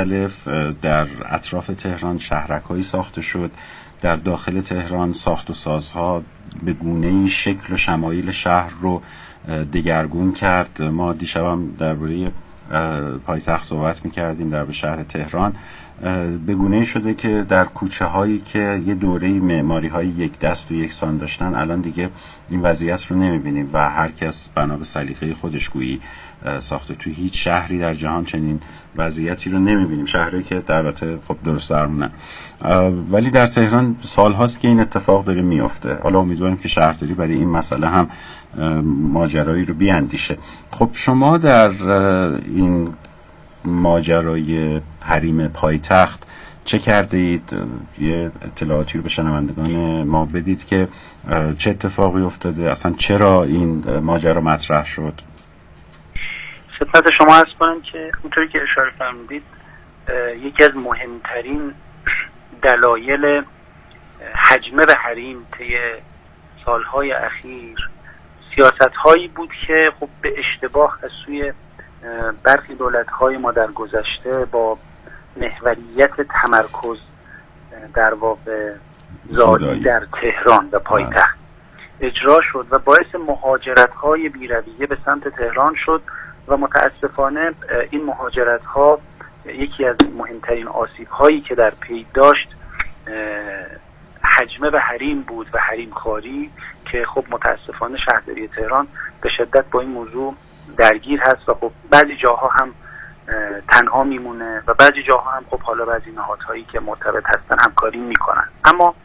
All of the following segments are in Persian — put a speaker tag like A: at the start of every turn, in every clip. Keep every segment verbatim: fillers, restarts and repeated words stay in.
A: مختلف در اطراف تهران شهرک‌هایی ساخته شد. در داخل تهران ساخت و سازها به گونه‌ای شکل و شمایل شهر رو دگرگون کرد. ما دیشب هم درباره پایتخت صحبت می‌کردیم، در شهر تهران به گونه‌ای شده که در کوچه هایی که یه دوره معماری های یک دست و یک سان داشتن الان دیگه این وضعیت رو نمی‌بینیم و هر کس بنا به سلیقه خودش گویی ساخته. توی هیچ شهری در جهان چنین وضعیتی رو نمی‌بینیم، شهری که در البته خب درست درمونن، ولی در تهران سال‌هاست که این اتفاق داره میفته. حالا امیدواریم که شهرداری برای این مسئله هم ماجرایی رو بیاندیشه. خب شما در این ماجرای حریم پایتخت چه کرده اید؟ یه اطلاعاتی رو به شنوندگان ما بدید که چه اتفاقی افتاده، اصلا چرا این ماجرا مطرح شد؟
B: خدمت شما عرض کنم که اونطوری که اشاره فرمودید یکی از مهمترین دلایل حجمه به حریم طی سالهای اخیر سیاست‌هایی بود که خب به اشتباه از سوی برخی دولت‌های ما در گذشته با محوریت تمرکز در واقع زایی در تهران و پایتخت اجرا شد و باعث مهاجرت‌های بی‌رویه به سمت تهران شد و متاسفانه این مهاجرت‌ها یکی از مهمترین آسیب‌هایی که در پی داشت حجمه به حریم بود و حریم خواری که خب متاسفانه شهرداری تهران به شدت با این موضوع درگیر هست و خب بعضی جاها هم تنها میمونه و بعضی جاها هم خب حالا بعضی نهادهایی که مرتبط هستن همکاری میکنن. اما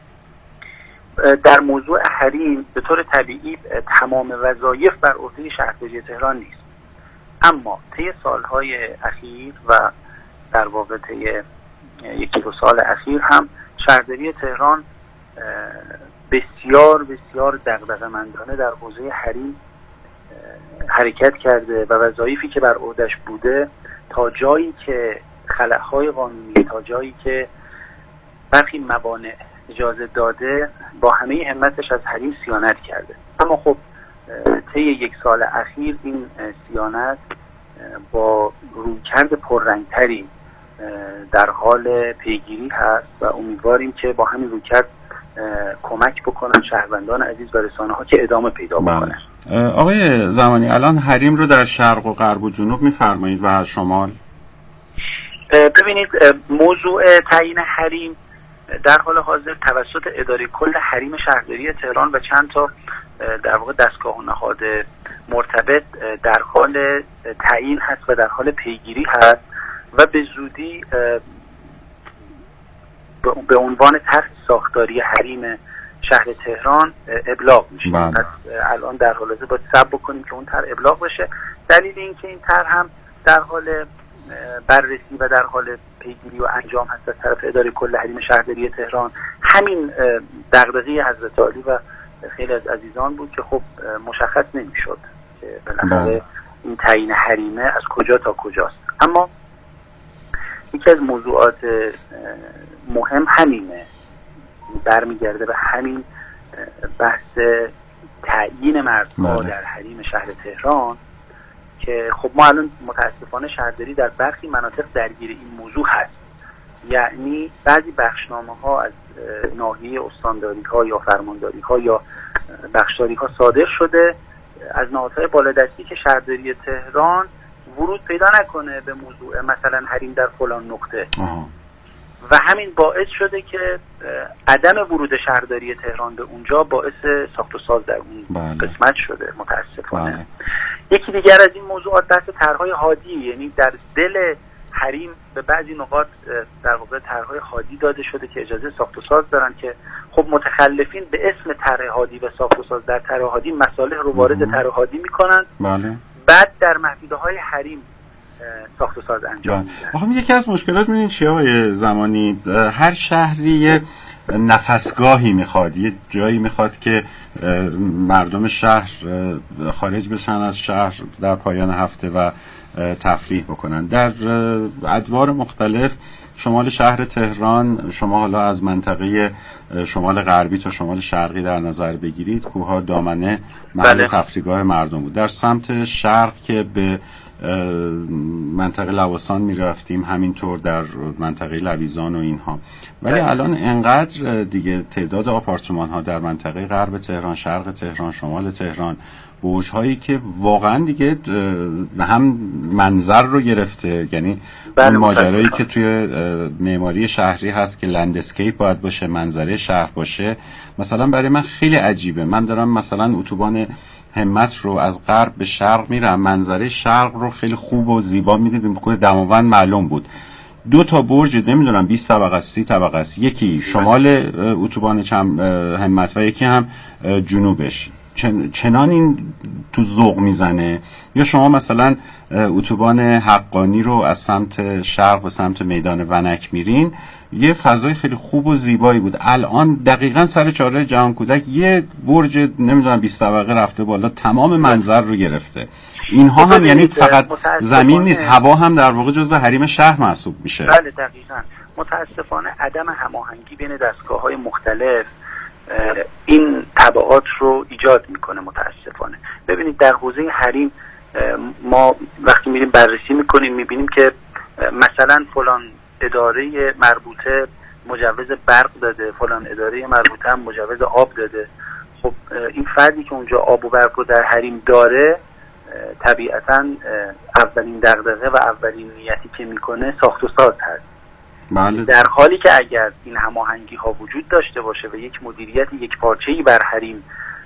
B: در موضوع حریم به طور طبیعی تمام وظایف بر عهده شهرداری تهران نیست، اما طی سالهای اخیر و در واقع طی یکی دو سال اخیر هم شهرداری تهران بسیار بسیار دغدغه‌مندانه در حوزه حریم حرکت کرده و وظایفی که بر عهده‌اش بوده تا جایی که خلأهای قانونی، تا جایی که برخی موانع اجازه داده با همه همتش از حریم صیانت کرده. اما خب طی یک سال اخیر این صیانت با رویکرد پررنگتری در حال پیگیری هست و امیدواریم که با همین رویکرد کمک بکنن شهروندان عزیز و رسانه ها که ادامه پیدا بکنن.
A: آقای زمانی، الان حریم رو در شرق و غرب و جنوب میفرمایید و شمال؟
B: ببینید موضوع تعیین حریم در حال حاضر توسط اداره کل حریم شهرداری تهران و چند تا در واقع دستگاه و نهاد مرتبط در حال تعیین هست و در حال پیگیری هست و به زودی به عنوان طرح ساختاری حریم شهر تهران ابلاغ میشه. پس الان در حال حاضر باید صبر بکنیم که اون طرح ابلاغ بشه. دلیل این که این طرح هم در حال بررسی و در حال پیگیری و انجام هست از طرف اداره کل حریم شهرداری تهران همین دغدغه حضرت عالی و خیلی از عزیزان بود که خب مشخص نمیشد که بالاخره این تعیین حریمه از کجا تا کجاست. اما یکی از موضوعات مهم همینه، برمیگرده به همین بحث تعیین مردها در حریم شهر تهران که خب ما الان متاسفانه شهرداری در برخی مناطق درگیر این موضوع هست. یعنی بعضی بخشنامه ها از ناحیه استانداری ها یا فرمانداری ها یا بخشداری ها صادر شده از نهادهای بالادستی که شهرداری تهران ورود پیدا نکنه به موضوع مثلا حریم در فلان نقطه آه. و همین باعث شده که عدم ورود شهرداری تهران به اونجا باعث ساخت و ساز در اون بله. قسمت شده متاسفانه. بله. یکی دیگر از این موضوعات بحث طرح‌های هادی، یعنی در دل حریم به بعضی نقاط در واقع طرح‌های هادی داده شده که اجازه ساخت و ساز دارن که خب متخلفین به اسم طرح هادی و ساخت و ساز در طرح هادی مصالح رو وارد طرح هادی میکنن. بله. بعد در محدوده‌های حریم ساخت و ساز انجام میدن.
A: آخه یکی از مشکلات می‌بینید چیه آقای زمانی؟ هر شهری نفسگاهی میخواد، یه جایی میخواد که مردم شهر خارج بشن از شهر در پایان هفته و تفریح بکنن. در ادوار مختلف شمال شهر تهران، شما حالا از منطقه شمال غربی تا شمال شرقی در نظر بگیرید، کوه‌ها دامنه محل بله. تفریحگاه مردم بود. در سمت شرق که به منطقه لواسان میرفتیم، همینطور در منطقه لویزان و اینها. ولی الان انقدر دیگه تعداد آپارتمان ها در منطقه غرب تهران، شرق تهران، شمال تهران، برج هایی که واقعا دیگه هم منظر رو گرفته، یعنی اون ماجرایی که توی معماری شهری هست که لندسکیپ باید باشه، منظره شهر باشه، مثلا برای من خیلی عجیبه. من دارم مثلا اتوبان همت رو از غرب به شرق میرم، منظره شرق رو خیلی خوب و زیبا میدیدیم، بخود دماوند معلوم بود. دو تا برج نمیدونم بیست طبقه است، سی طبقه است، یکی شمال اتوبان همت و یکی هم جنوبش. چنان این تو ذوق میزنه. یا شما مثلا اتوبان حقانی رو از سمت شرق به سمت میدان ونک میرین، یه فضای خیلی خوب و زیبایی بود. الان دقیقاً سر چهارراه جهان کودک یه برج نمیدونم بیست طبقه رفته بالا، تمام منظر رو گرفته. اینها هم یعنی فقط زمین نیست، هوا هم در واقع جزو حریم شهر محسوب میشه.
B: بله دقیقاً. متاسفانه عدم هماهنگی بین دستگاه‌های مختلف این تبعات رو ایجاد میکنه. متاسفانه ببینید در حوزه حریم ما وقتی میریم بررسی میکنیم میبینیم که مثلا فلان اداره مربوطه مجوز برق داده، فلان اداره مربوطه هم مجوز آب داده. خب این فردی که اونجا آب و برق رو در حریم داره طبیعتا اولین دغدغه و اولین نیتی که میکنه ساخت و ساز هست.
A: بله.
B: در حالی که اگر این هماهنگی ها وجود داشته باشه و یک مدیریت یک پارچه‌ای بر حریم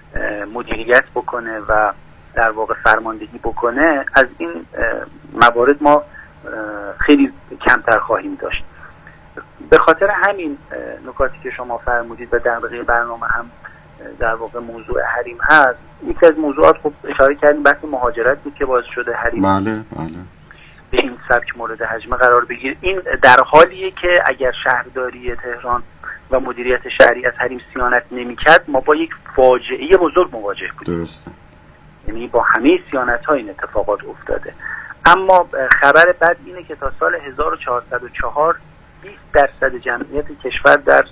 B: مدیریت بکنه و در واقع فرماندهی بکنه، از این موارد ما خیلی کمتر خواهیم داشت. به خاطر همین نکاتی که شما فرمودید و در بقیه برنامه هم در واقع موضوع حریم هست، یکی از موضوعات خب اشاره کردیم بحث مهاجرت بود که باعث شده حریم
A: بله بله
B: به این سبک مورد حجم قرار بگیره. این در حالیه که اگر شهرداری تهران و مدیریت شهری از حریم صیانت نمی‌کرد ما با یک فاجعه بزرگ مواجه بودیم.
A: درسته.
B: یعنی با همه صیانت‌ها این اتفاقات افتاده. اما خبر بد اینه که تا سال هزار و چهارصد و چهار بیست درصد جمعیت کشور در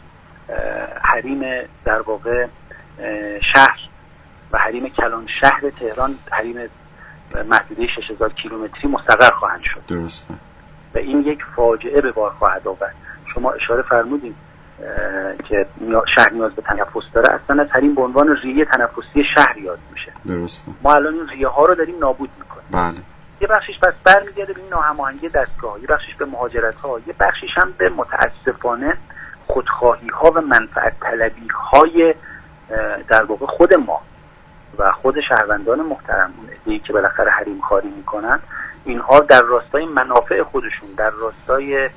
B: حریم در واقع شهر و حریم کلان شهر تهران، حریم محدوده شش هزار کیلومتری مستقر خواهند شد.
A: درسته.
B: و این یک فاجعه به بار خواهد آورد. شما اشاره فرمودید که شهر نیاز به تنفس داره، اصلا از حریم به عنوان ریه تنفسی شهر یاد میشه.
A: درسته.
B: ما الان این ریه ها رو داریم نابود میکنیم.
A: بله.
B: یه بخشش پس برمیگرده به این ناهماهنگی دستگاه، یه بخشش به مهاجرت ها، یه بخشش هم به متاسفانه خودخواهی ها و منفعت طلبی های در واقع خود ما و خود شهروندان محترم، اون عده‌ای که بالاخره حریم خواری میکنن. اینها در راستای منافع خودشون، در راستای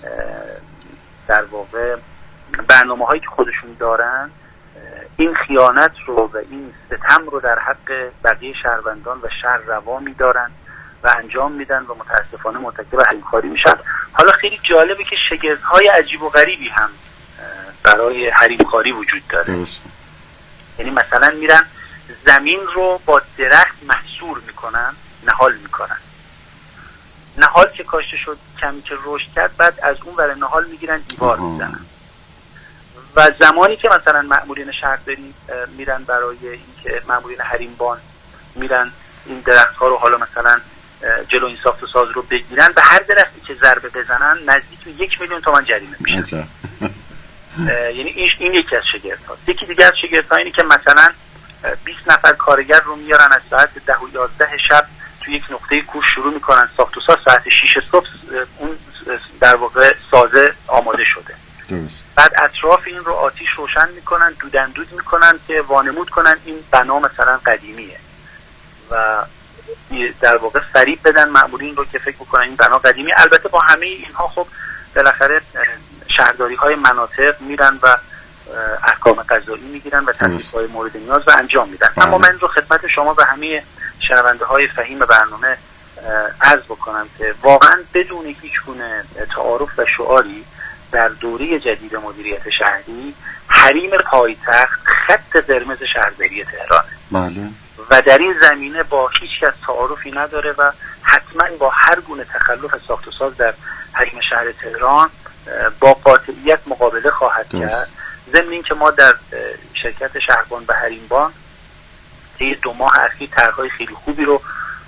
B: در واقع برنامه هایی که خودشون دارن، این خیانت رو و این ستم رو در حق بقیه شهروندان و شهر روا میدارن و انجام میدن و متاسفانه مرتکب حریم خواری میشن. حالا خیلی جالبه که شگفت‌های عجیب و غریبی هم برای حریم خواری وجود داره.
A: درست.
B: یعنی مثلا میرن زمین رو با درخت محصور میکنن، نهال میکنن. نهال که کاشته شد کمی که رشد کرد، بعد از اون ور نهال میگیرن دیوار میزنن. و زمانی که مثلا مأمورین شهرداری میرن برای اینکه مأمورین حریمبان میرن این درخت ها رو حالا مثلا جلو این ساخت و ساز رو بگیرن، به هر درختی که ضربه بزنن نزدیک به یک میلیون تومان جریمه میشه. یعنی این, این یکی از شگفت هاست. یکی دیگه از شگفت ها اینه که مثلا بیست نفر کارگر رو میارن از ساعت ده و یازده شب تو یک نقطه کوه شروع میکنن ساخت و ساز، ساعت شش صبح اون در واقع سازه آماده شده.
A: درست.
B: بعد اطراف این رو آتیش روشن میکنن، دودندود میکنن که وانمود کنن این بنا مثلا قدیمیه و در واقع فریب بدن مأمورین رو که فکر میکنن این بنا قدیمی. البته با همه اینها خب بالاخره شهرداری های مناطق میرن و احکام قضایی میگیرن و تکلیف‌های مورد نیاز رو انجام میدن.
A: بله.
B: اما من رو خدمت شما و همه شنونده های فهیم برنامه عرض بکنم که واقعا بدون هیچ گونه تعارف و شعاری در دوره جدید مدیریت شهری حریم پایتخت خط قرمز شهرداری تهران.
A: بله.
B: و در این زمینه با هیچ کس تعارفی نداره و حتما با هر گونه تخلف ساخت و ساز در حریم شهر تهران با قاطعیت مقابله خواهد کرد. ضمن این که ما در شرکت شهربان و حریمبان طی دو ماه اخیر طرح‌های خیلی خوبی رو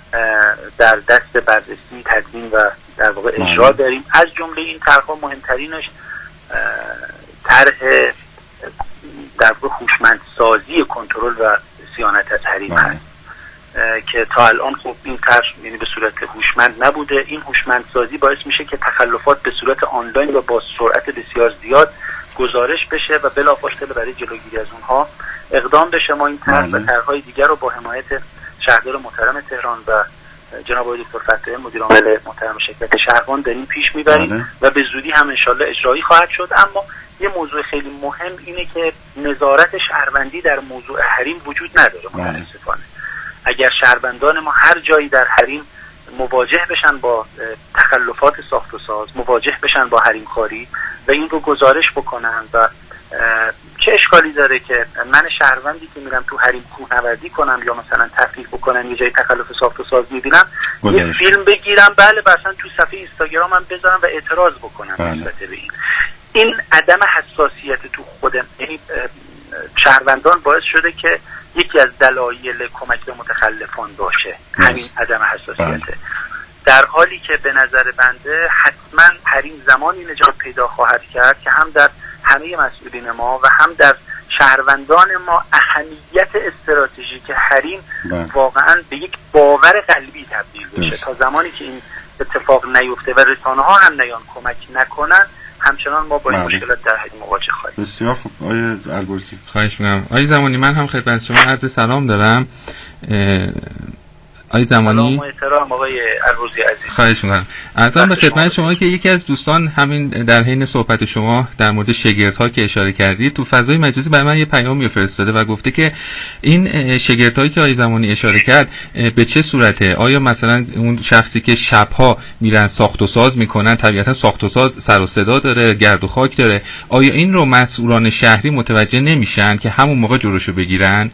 B: در دست بررسی، تدوین و در واقع اجرا داریم. از جمله این طرح‌ها مهمترینش طرح در واقع هوشمندسازی کنترل و صیانت از حریم هست که تا الان خب این طرح یعنی به صورت هوشمند نبوده. این هوشمندسازی باعث میشه که تخلفات به صورت آنلاین و با سرعت بسیار زیاد گزارش بشه و بلافاصله برای جلوگیری از اونها اقدام بشه. ما این طرح و طرح‌های دیگر رو با حمایت شهردار محترم تهران و جناب آقای دکتر فتاحی مدیر عامل محترم شرکت شهروان داریم پیش میبریم و به زودی هم انشالله اجرایی خواهد شد. اما یه موضوع خیلی مهم اینه که نظارت شهروندی در موضوع حریم وجود نداره متاسفانه. اگر شهروندان ما هر جایی در حریم مواجه بشن با تخلفات ساخت و ساز، مواجه بشن با حریم خواری و این رو گزارش بکنن و چه اشکالی داره که من شهروندی که میرم تو حریم کوهنوردی کنم یا مثلا تفریح بکنم یه جای تخلف ساخت و ساز میبینم یه فیلم بگیرم بله مثلا تو صفحه اینستاگرامم بذارم و اعتراض بکنم نسبت به این. این عدم حساسیت تو خودم یعنی شهروندان باعث شده که یکی از دلایل کمک به متخلفان باشه همین عدم حساسیته، در حالی که به نظر بنده حتما حریم زمانی نجات پیدا خواهد کرد که هم در همه مسئولین ما و هم در شهروندان ما اهمیت استراتژیک حریم واقعا به یک باور قلبی تبدیل بشه. تا زمانی که این اتفاق نیفته و رسانه ها هم نیان کمک نکنن همچنان ما با این مشکلات در حریم مواجه خواهیم.
A: بسیار خوب آقای البرزی.
C: خواهش می‌کنم. آقای زمانی من هم خدمت شما عرض سلام دارم. آقای زمانی
B: سلام و احترام آقای البرزی عزیز.
C: خواهش می‌کنم. عرضم به خدمت شما که یکی از دوستان همین در حین صحبت شما در مورد شگردها که اشاره کردید تو فضای مجازی برای من یه پیامی فرستاده و گفته که این شگردهایی که آقای زمانی اشاره کرد به چه صورته؟ آیا مثلا اون شخصی که شب‌ها میرن ساخت و ساز میکنن طبیعتا ساخت و ساز سر و صدا داره، گرد و خاک داره، آیا این رو مسئولان شهری متوجه نمیشن که همون موقع جلوشو بگیرن؟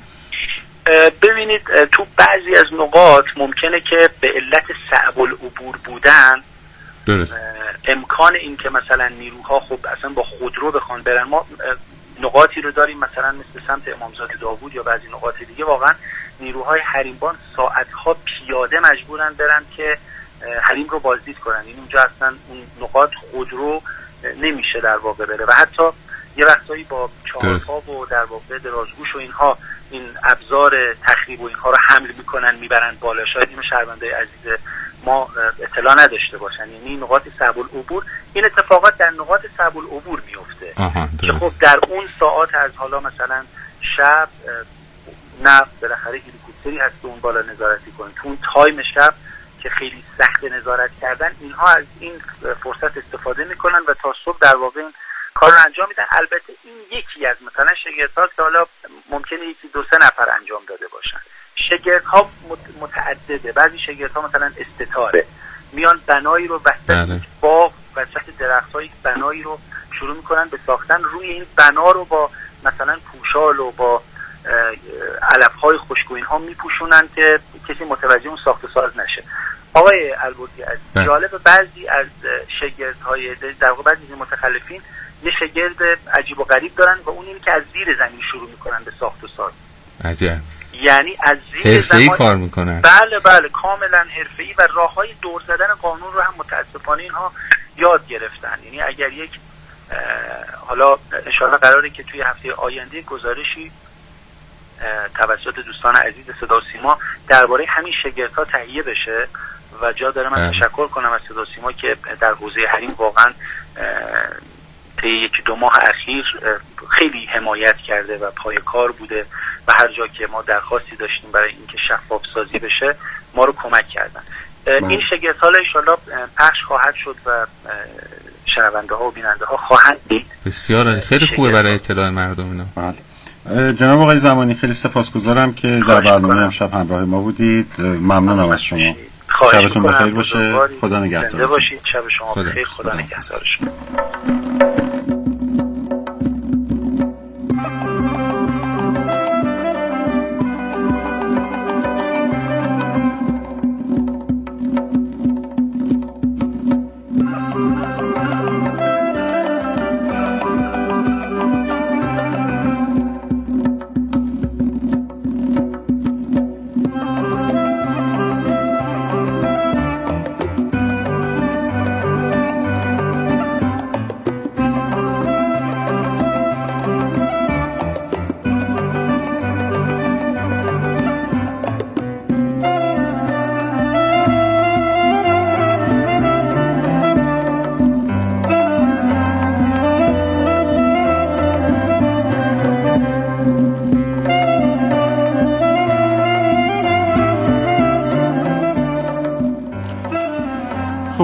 B: ببینید تو بعضی از نقاط ممکنه که به علت صعب العبور بودن
C: درست
B: امکان این که مثلا نیروها خب اصلا با خودرو بخوان برن. ما نقاطی رو داریم مثلا مثل سمت امامزاده داوود یا بعضی نقاط دیگه واقعا نیروهای حریمبان ساعتها پیاده مجبورن برن که حریم رو بازدید کنن. این اونجا اصلا اون نقاط خودرو نمیشه در واقع بره و حتی یه وقتایی با چهارپا و در واقع درازگوش و اینها این ابزار تخریب و اینها رو حمل میکنن میبرن بالا. شاید این شهروندای عزیز ما اطلاع نداشته باشن. یعنی نقاط صعب العبور این اتفاقات در نقاط صعب العبور میفته که خب در اون ساعات از حالا مثلا شب نه بالاخره هلیکوپتری هست که اون بالا نظارتی کنه. تو اون تایم شب که خیلی سخت نظارت کردن اینها از این فرصت استفاده میکنن و تا صبح در واقع این کار رو انجام میدن. البته این یکی از مثلا شگردها که حالا ممکنه یکی دو سه نفر انجام داده باشن. شگردها متعدده. بعضی شگردها مثلا استتاره میان بنایی رو وسط باغ وسط درخت‌های بنایی رو شروع میکنن به ساختن. روی این بنا رو با مثلا پوشال و با علف‌های خشک و اینها میپوشونن که کسی متوجه اون ساخت و ساز نشه. آقای البرزی از جالب بعضی از شگردهای در واقع بعضی از متخلفین یه شگرد عجیب و غریب دارن و اون اینه که از زیر زمین شروع میکنن به ساخت و ساز.
C: عجب.
B: یعنی از زیر
C: زمین کار میکنن.
B: بله بله کاملا حرفه‌ای و راههای دور زدن قانون رو هم متاسفانه اینها یاد گرفتن. یعنی اگر یک حالا انشاءالله قراره که توی هفته آینده گزارشی توسط دوستان عزیز صدا و سیما درباره همین شگردها تهیه بشه و جا داره من تشکر کنم از صدا و سیما که در حوزه حریم واقعا طی یکی دو ماه اخیر خیلی حمایت کرده و پای کار بوده و هر جا که ما درخواستی داشتیم برای اینکه شفاف سازی بشه ما رو کمک کردن. من. این شگردها ان شاءالله پخش خواهد شد و شنونده ها و بیننده ها خواهند دید.
C: بسیار خیلی خوبه برای اطلاع مردم اینا.
A: بله. جناب آقای زمانی خیلی سپاسگزارم که در برنامه امشب همراه ما بودید. ممنونم از شما. شبتون بخیر باشه. خدا نگهدار.
B: باشید. شب شما بخیر. خدا نگهدار شما.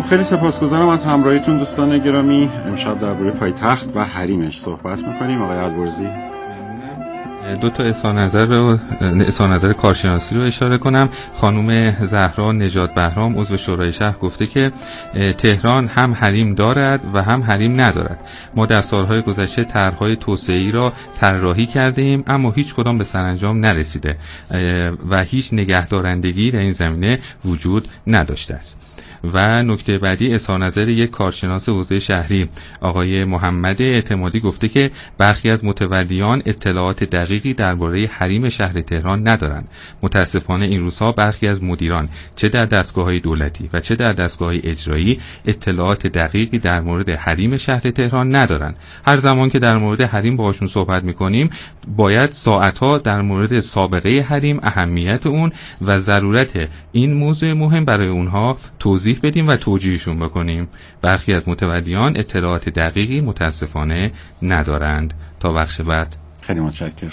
A: خیلی سپاسگزارم از همراهیتون دوستان گرامی. امشب درباره پایتخت و حریمش صحبت می‌کنیم. آقای البرزی،
C: دو تا اظهار نظر رو اظهار نظر کارشناسی رو اشاره کنم. خانم زهرا نژاد بهرام عضو شورای شهر گفته که تهران هم حریم دارد و هم حریم ندارد. ما در سالهای گذشته طرح‌های توسعه‌ای را طراحی کردیم اما هیچ کدام به سرانجام نرسیده و هیچ نگهدارندگی در این زمینه وجود نداشته است. و نکته بعدی اظهار نظر یک کارشناس حوزه شهری آقای محمد اعتمادی گفته که برخی از متولیان اطلاعات دقیقی درباره حریم شهر تهران ندارند. متاسفانه این روزها برخی از مدیران چه در دستگاه‌های دولتی و چه در دستگاه‌های اجرایی اطلاعات دقیقی در مورد حریم شهر تهران ندارند. هر زمان که در مورد حریم باهاشون صحبت می‌کنیم باید ساعت‌ها در مورد سابقه حریم، اهمیت اون و ضرورت این موضوع مهم برای اونها توضیح بدیم و توجیهشون بکنیم. برخی از متولیان اطلاعات دقیقی متاسفانه ندارند. تا بخش بعد.
A: خیلی متشکرم.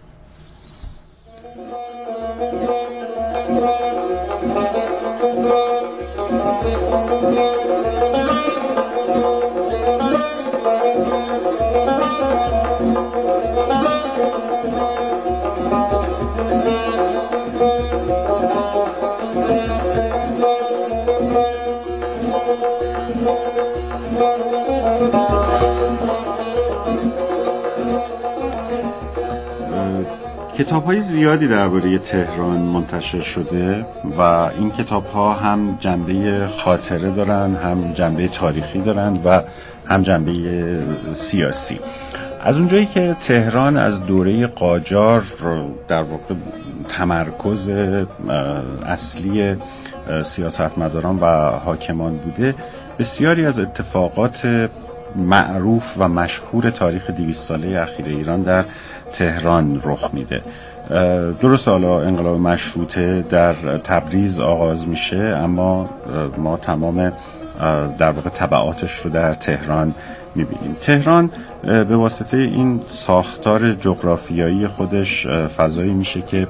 A: کتاب‌های زیادی درباره تهران منتشر شده و این کتاب‌ها هم جنبه خاطره دارن، هم جنبه تاریخی دارن و هم جنبه سیاسی. از اونجایی که تهران از دوره قاجار در واقع تمرکز اصلی سیاستمداران و حاکمان بوده، بسیاری از اتفاقات معروف و مشهور تاریخ دویست ساله اخیر ایران در تهران رخ میده. درست حالا انقلاب مشروطه در تبریز آغاز میشه اما ما تمام در واقع تبعاتش رو در تهران میبینیم. تهران به واسطه این ساختار جغرافیایی خودش فضایی میشه که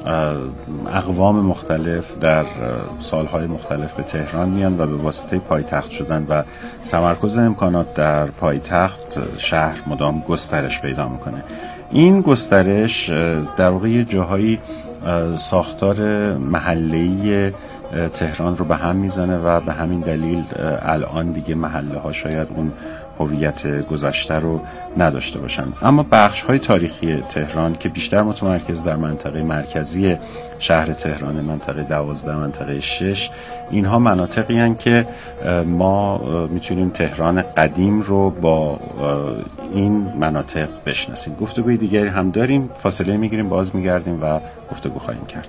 A: اقوام مختلف در سالهای مختلف به تهران میان و به واسطه پایتخت شدن و تمرکز امکانات در پایتخت شهر مدام گسترش پیدا میکنه. این گسترش در واقع جاهایی ساختار محله‌ای تهران رو به هم میزنه و به همین دلیل الان دیگه محله ها شاید اون هویت گذشته رو نداشته باشن. اما بخش های تاریخی تهران که بیشتر متمرکز در منطقه مرکزی شهر تهران، منطقه دوازده، منطقه شش، اینها مناطقی هستند که ما میتونیم تهران قدیم رو با این مناطق بشناسیم. گفتگوی دیگری هم داریم، فاصله میگیریم، باز میگردیم و گفتگو خواهیم کرد.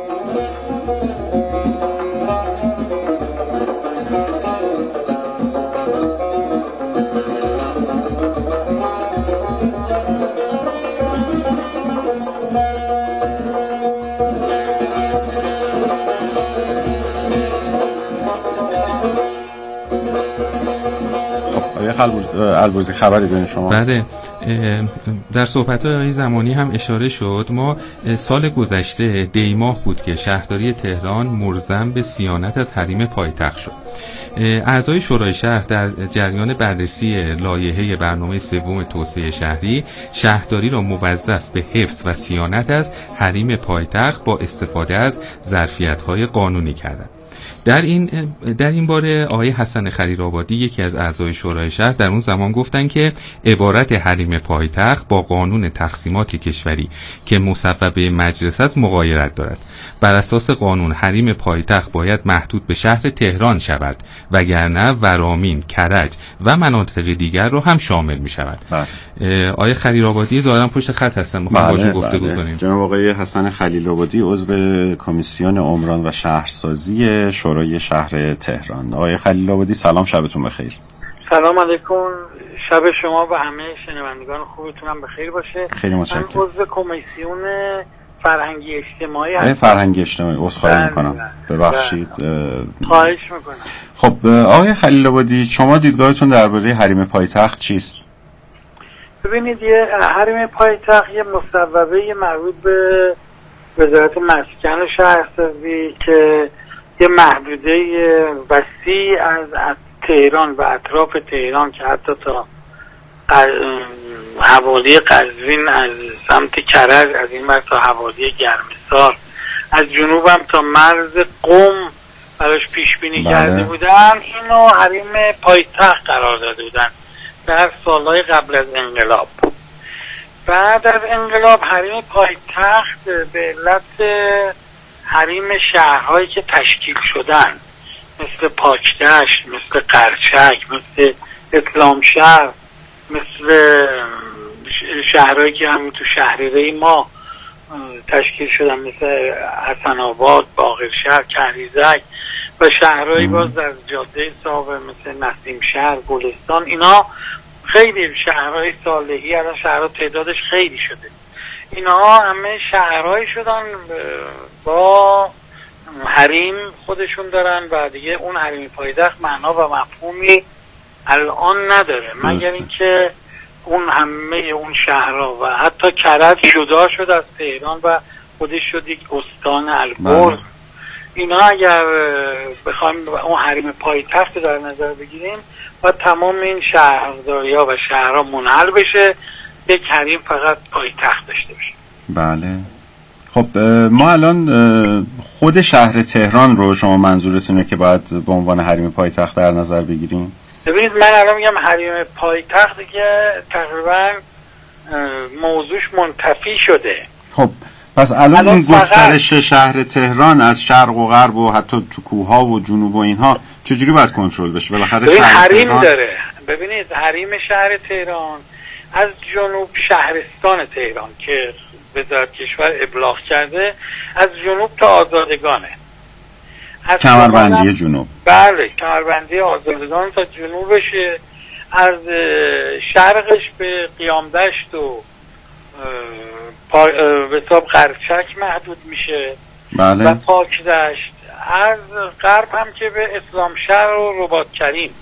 A: البرزی خبری دارین شما؟
C: بله، در صحبت‌های زمانی هم اشاره شد. ما سال گذشته دی ماه بود که شهرداری تهران ملزم به صیانت از حریم پایتخت شد. اعضای شورای شهر در جریان بررسی لایحه برنامه سوم توسعه شهری شهرداری را موظف به حفظ و صیانت از حریم پایتخت با استفاده از ظرفیت‌های قانونی کردند. در این در این باره آقای حسن خلیل‌آبادی یکی از اعضای شورای شهر در اون زمان گفتن که عبارت حریم پایتخت با قانون تقسیمات کشوری که مصوبه مجلس است مغایرت دارد. بر اساس قانون حریم پایتخت باید محدود به شهر تهران شود وگرنه ورامین، کرج و مناطق دیگر رو هم شامل می شود. آقای خلیل‌آبادی ظاهرا پشت خط هستن، می‌خوام باهاشون گفتگو کنیم.
A: جناب آقای حسن خلیل‌آبادی عضو کمیسیون عمران و شهرسازی شورای شهر تهران. آقای خلیل‌آبادی سلام، شبتون بخیر.
D: سلام علیکم، شب شما و همه شنوندگان خوبتون هم بخیر باشه.
A: خیلی متشکرم.
D: من عضو کمیسیون فرهنگی اجتماعی
A: هستم. فرهنگی اجتماعی عذرخواهی میکنم، ببخشید.
D: خواهش میکنم.
A: خب آقای خلیل‌آبادی، شما دیدگاهتون درباره حریم پایتخت چیست؟
D: ببینید، یه حریم پایتخت یه مصوبه مربوط به وزارت مسکن و شهرسازی که یه محدوده وسیع از, از تهران و اطراف تهران که حتی تا حوالی قزوین، از سمت کرج، از این ور تا حوالی گرمسار، از جنوب هم تا مرز قم براش پیش بینی
A: بله.
D: کرده بودن. اینو حریم پایتخت قرار داده بودن در سالهای قبل از انقلاب. بعد از انقلاب حریم پایتخت به علت حریم شهرهایی که تشکیل شدن مثل پاکدشت، مثل قرچک، مثل اسلامشهر، مثل شهرهایی که همین تو شهریه ما تشکیل شدن مثل حسن آباد، باقرشهر، کهریزک و شهرهایی باز در جاده صاحب مثل نسیم شهر، گلستان. اینا خیلی شهرهای صالحی، الان شهرها تعدادش خیلی شده. اینا همه شهرهایی شدن با حریم خودشون دارن و دیگه اون حریم پایتخت معنا و مفهومی الان نداره، مگر اینکه اون همه اون شهرها و حتی کرج جدا شد از تهران و خودش شد یک استان البرز. اینا اگر بخوایم اون حریم پایتخت در نظر بگیریم و تمام این شهرداری‌ها و شهرها منحل بشه، یک حریم فقط پایتخت داشته باشه.
A: بله. خب ما الان خود شهر تهران رو شما منظورتونه که باید به عنوان حریم پایتخت در نظر بگیریم؟
D: ببینید من الان میگم حریم پایتختی که تقریبا موضوعش منتفی شده.
A: خب پس الان این گسترش شهر تهران از شرق و غرب و حتی تو کوها و جنوب و اینها چجوری باید کنترل بشه؟ بالاخره شهر
D: حریم
A: تهران
D: داره. ببینید حریم شهر تهران از جنوب شهرستان تهران که وزارت کشور ابلاغ کرده از جنوب تا آزادگانه، از
A: کمربندی جنوب.
D: بله کمربندی آزادگان تا جنوبشه، از شرقش به قیامدشت و به حساب قرچک محدود میشه.
A: بله.
D: و پاکدشت. از غرب هم که به اسلامشهر و رباط کریم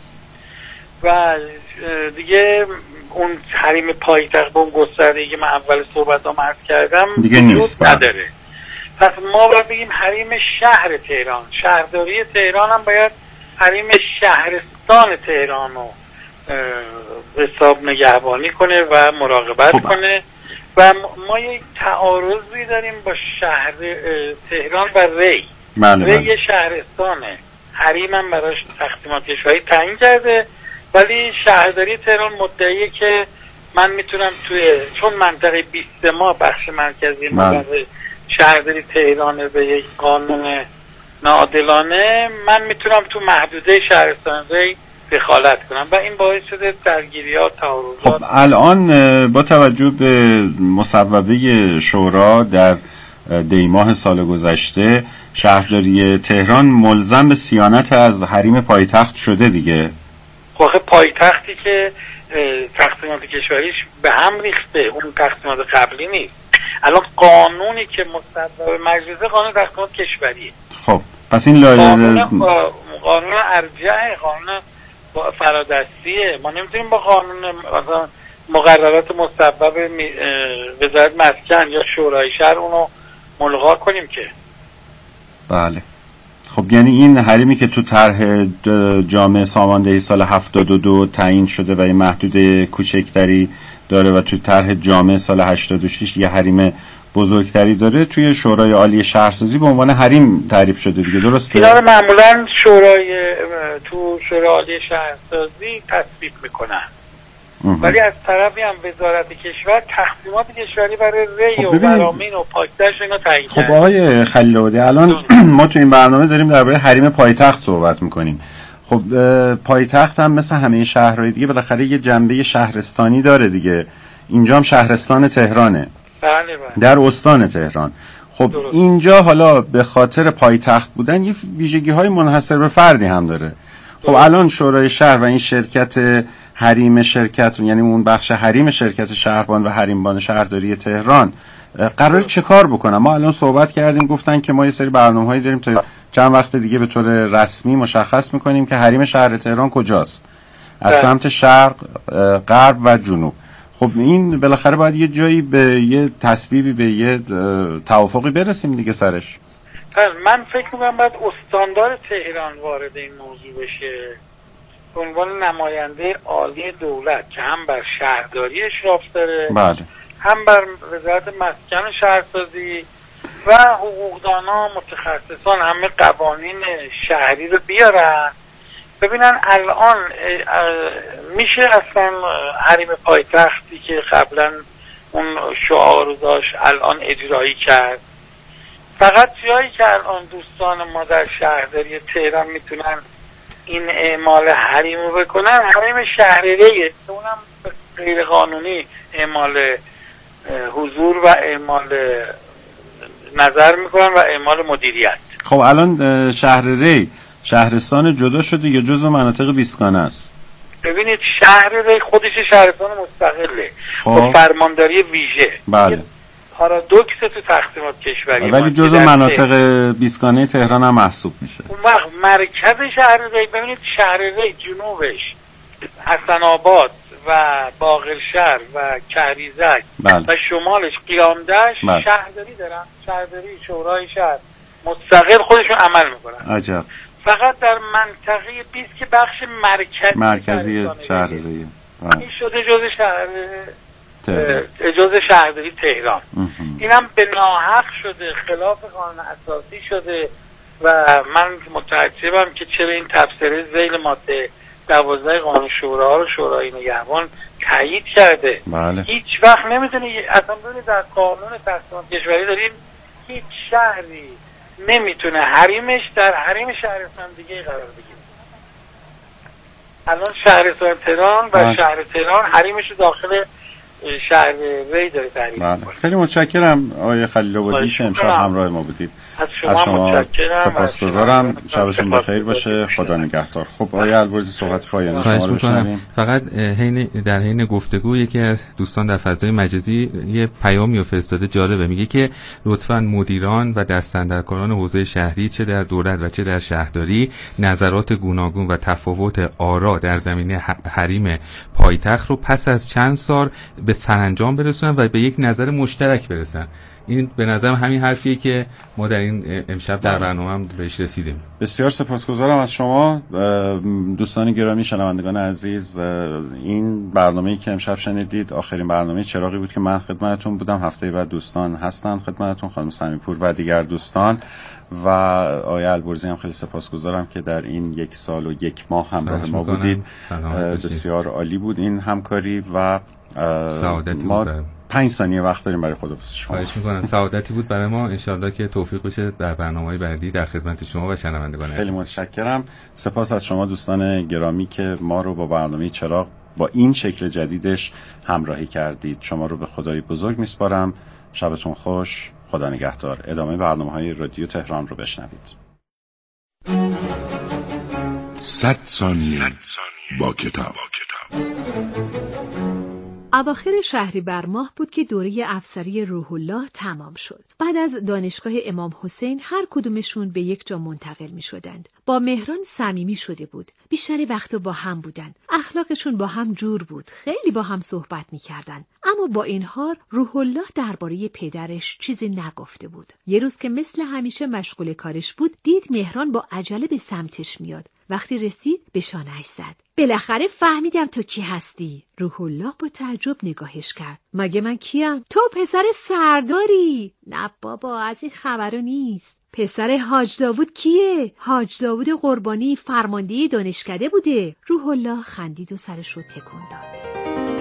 D: و دیگه اون حریم پایتخت به اون گستردگی که من اول صحبت هم عرض کردم
A: دیگه نیست
D: نداره. پس ما باید بگیم حریم شهر تهران. شهرداری تهران هم باید حریم شهرستان تهران رو به حساب نگهبانی کنه و مراقبت خب. کنه. و ما یک تعارضی داریم با شهر تهران و ری.
A: بله
D: ری
A: بله.
D: شهرستانه، حریم هم براش تقسیمات کشوری تعیین کرده، ولی شهرداری تهران مدعیه که من میتونم توی چون منطقه بیست ما بخش مرکزی ما شهرداری تهران به یک قانون ناعادلانه، من میتونم تو محدوده شهرستان ری دخالت کنم و این باعث شده درگیری‌ها، تعارضات.
A: خب الان با توجه به مصوبه شورا در دیماه سال گذشته شهرداری تهران ملزم به صیانت از حریم پایتخت شده دیگه.
D: خب پایتختی که تقسیمات کشوریش به هم ریخته، اون تقسیمات قبلی نیست. الان قانونی که مصوب مجلس قانون تقسیمات کشوریه.
A: خب پس این لایحه
D: قانون قانون ارجح، قانون فرادستیه. ما نمیتونیم با قانون مثلا مقررات مصوب وزارت مسکن یا شورای شهر اونو ملغا کنیم که.
A: بله. خب یعنی این حریمی که تو طرح جامعه ساماندهی سال هفتاد و دو تعیین شده و یه محدوده کوچکتری داره و تو طرح جامعه سال هشتاد و شش یه حریم بزرگتری داره، توی شورای عالی شهرسازی به عنوان حریم تعریف شده دیگه، درسته؟
D: اینا معمولا شورای تو شورای عالی شهرسازی تصویب میکنن، ولی از طرفی هم وزارت کشور تقسیمات کشوری برای ری خب و برامین و پاکدشت اینا تعیین کرده.
A: خب آقای خلیل‌آبادی الان ما تو این برنامه داریم درباره حریم پایتخت صحبت میکنیم. خب پایتخت هم مثل همه شهرهای دیگه بالاخره یه جنبه شهرستانی داره دیگه. اینجا هم شهرستان تهرانه.
D: بله بله.
A: در استان تهران. خب درست. اینجا حالا به خاطر پایتخت بودن یه ویژگی‌های منحصر به فردی هم داره. خب درست. الان شورای شهر و این شرکت حریم شرکت، یعنی اون بخش حریم شرکت شهربان و حریمبان شهرداری تهران قرار چه کار بکنن؟ ما الان صحبت کردیم، گفتن که ما یه سری برنامه‌هایی داریم تا چند وقت دیگه به طور رسمی مشخص میکنیم که حریم شهر تهران کجاست، از ده. سمت شرق، غرب و جنوب. خب این بالاخره باید یه جایی به یه تصویبی، به یه توافقی برسیم دیگه سرش.
D: من فکر میکنم باید استاندار تهران وارد این موضوع بشه به عنوان نماینده عالی دولت که هم بر شهرداری اشراف داره،
A: بله،
D: هم بر وزارت مسکن شهرسازی و حقوقدانا متخصصان همه قوانین شهری رو بیارن ببینن الان میشه اصلا حریم پایتختی که قبلا اون شعار رو داشت الان اجرایی کرد. فقط جایی که الان دوستان ما در شهرداری تهران میتونن این اعمال حریم رو بکنن حریم شهریه که اونم غیر قانونی اعمال حضور و اعمال نظر میکنن و اعمال مدیریت.
A: خب الان شهر ری شهرستان جدا شده یا جزو مناطق بیستگانه است؟
D: ببینید شهر ری خودش شهرستان مستقله با فرمانداری ویژه.
A: بله.
D: پارادوکس تو تقسیمات کشوری
A: ولی جزو مناطق بیستگانه تهران هم محسوب میشه.
D: اون وقت مرکز شهر ری ببینید شهر ری جنوبش حسن آباد و باقرشهر و کهریزک
A: بله.
D: و شمالش قیامدشت
A: بله.
D: شهرداری دارن، شهرداری شورای شهر مستقل خودشون عمل میکنن.
A: عجب.
D: فقط در منطقه بیست که بخش مرکزی
A: مرکزی شهر ری
D: این شده جزء شهر جزء شهرداری تهران. اینم به ناحق شده، خلاف قانون اساسی شده و من متعجبم که چرا این تبصره ذیل ماده دوازده قانون شورا رو شورای نگهبان تایید کرده.
A: بله.
D: هیچ وقت نمیتونه اصلا ببینید در قانون تقسیمات کشوری داریم هیچ شهری نمیتونه حریمش در حریم شهرستان دیگه قرار بگیره. الان شهرستان تهران و بله. شهر تهران حریمش رو داخل شهر ری داره تعریف می‌کنه.
A: خیلی متشکرم آقای خلیل آبادی که امشب همراه ما بودید.
D: از شما, از شما متشکرم.
A: سپاسگزارم. شبتون بخیر باشه. خدا نگهدار. خب آقای البرزی صحبت پایانی شما رو بشنویم.
C: فقط حین در حین گفتگو یکی از دوستان در فضای مجازی یه پیامی فرستاده جالبه، میگه که لطفاً مدیران و دستاندرکاران حوزه شهری چه در دولت و چه در شهرداری نظرات گوناگون و تفاوت آرا در زمینه حریم پایتخت رو پس از چند سال به سرانجام برسونن و به یک نظر مشترک برسن. این به نظرم همین حرفیه که ما در این امشب در برنامه هم بهش رسیدیم.
A: بسیار سپاسگزارم از شما دوستان گرامی، شنوندگان عزیز. این برنامه‌ای که امشب شنیدید آخرین برنامه چراغی بود که من خدمتتون بودم. هفته بعد دوستان هستن خدمتتون، خانم سمیپور و دیگر دوستان و آقای البرزی هم خیلی سپاسگزارم که در این یک سال و یک ماه همراه ما بودید. بسیار عالی بود این همکاری و
C: سعادتی
A: ما
C: بود.
A: پنج ثانیه وقت داریم برای خداحافظی شما.
C: خواهش می‌کنم. سعادتی بود برای ما. انشالله که توفیق بشه در برنامه‌های بعدی در خدمت شما و شنوندگان.
A: خیلی متشکرم. سپاس از شما دوستان گرامی که ما رو با برنامه چراغ با این شکل جدیدش همراهی کردید. شما رو به خدای بزرگ میسپارم. شبتون خوش. خدا نگهدار. ادامه برنامه‌های رادیو تهران رو بشنوید.
E: صد ثانیه با کتاب.
F: اواخر شهریور ماه بود که دوره افسری روح الله تمام شد. بعد از دانشگاه امام حسین هر کدومشون به یک جا منتقل می شدند. با مهران صمیمی شده بود. بیشتر وقتا با هم بودند. اخلاقشون با هم جور بود. خیلی با هم صحبت می کردن. اما با این حال روح الله درباره پدرش چیزی نگفته بود. یه روز که مثل همیشه مشغول کارش بود، دید مهران با عجله به سمتش میاد. وقتی رسید به شانه‌اش زد. بالاخره فهمیدم تو کی هستی. روح الله با تعجب نگاهش کرد. مگه من کیم؟ تو پسر سرداری. نه بابا، از این خبرو نیست. پسر حاج داوود کیه؟ حاج داوود قربانی فرمانده دانشکده بوده. روح الله خندید و سرش رو تکون داد.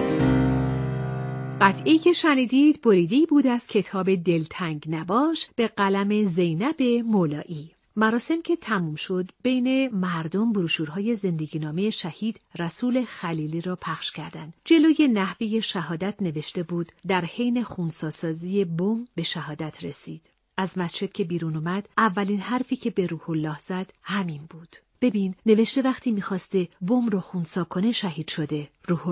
F: قطعی که شنیدید بریده‌ای بود از کتاب دلتنگ نباش به قلم زینب مولایی. مراسم که تموم شد، بین مردم بروشورهای زندگینامه شهید رسول خلیلی را پخش کردند. جلوی نحوه شهادت نوشته بود در حین خونساسازی بم به شهادت رسید. از مسجد که بیرون اومد، اولین حرفی که به روح الله زد همین بود. ببین، نوشته وقتی میخواسته بم رو خونسا کنه شهید شده. روح